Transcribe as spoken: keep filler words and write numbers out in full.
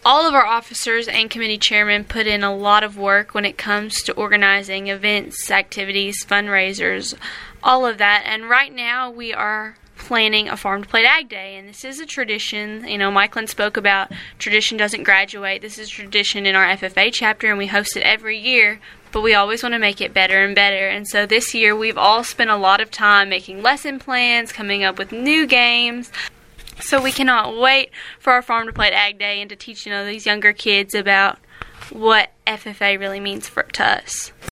all of our officers and committee chairmen put in a lot of work when it comes to organizing events, activities, fundraisers, all of that. And right now we are planning a Farm to Plate Ag Day, and this is a tradition. You know, Michaelin spoke about tradition doesn't graduate. This is tradition in our F F A chapter, and we host it every year, but we always want to make it better and better. And so this year we've all spent a lot of time making lesson plans, coming up with new games. So we cannot wait for our Farm to Plate Ag Day and to teach, you know, these younger kids about what F F A really means for to us.